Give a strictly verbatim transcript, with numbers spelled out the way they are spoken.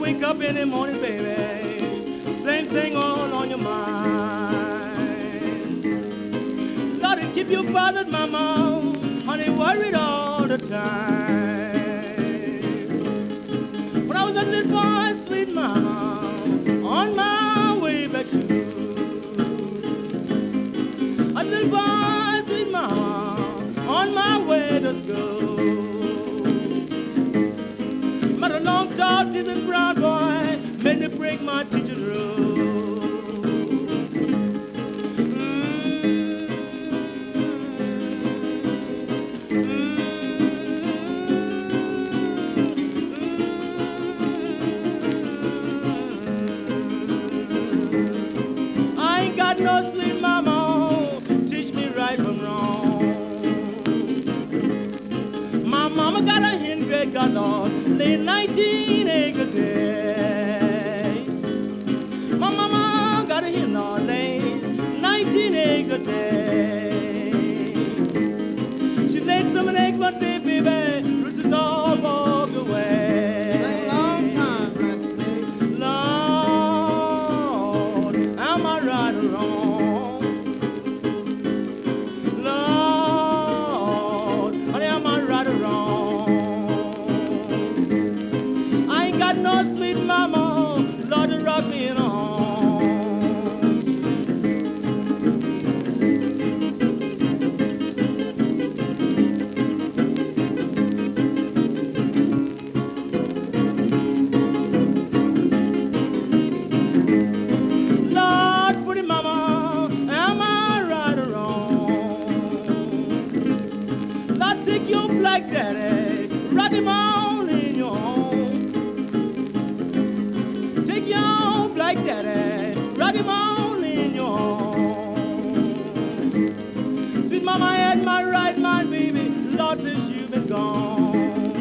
wake up in the morning, baby, same thing all on your mind. Lord, it keep you bothered, mama, honey, worried all the time. When I was a little boy, sweet mama, on my way back to you. A little boy, sweet mama, on my way to school. But a long, tall, decent brown boy made me break my teacher's rule. I ain't got no sleep, mama, teach me right from wrong. My mama got a hen great God, Lord, lay nineteen eggs a day. My mama got a hen, Lord, lay nineteen eggs a day. She laid some eggs one day, baby, roosters all walked away. A long time, Blackie, baby. Lord, am I right or wrong? Lord, honey, am I right or wrong? I ain't got no sweet mama, Lord, to rock me in on. Lord, pretty mama, am I right or wrong? Lord, take your black daddy, rock him on in your home. Take your black daddy, rock him on in your home. Sweet mama, I had my right mind, baby, Lord, since you've been gone.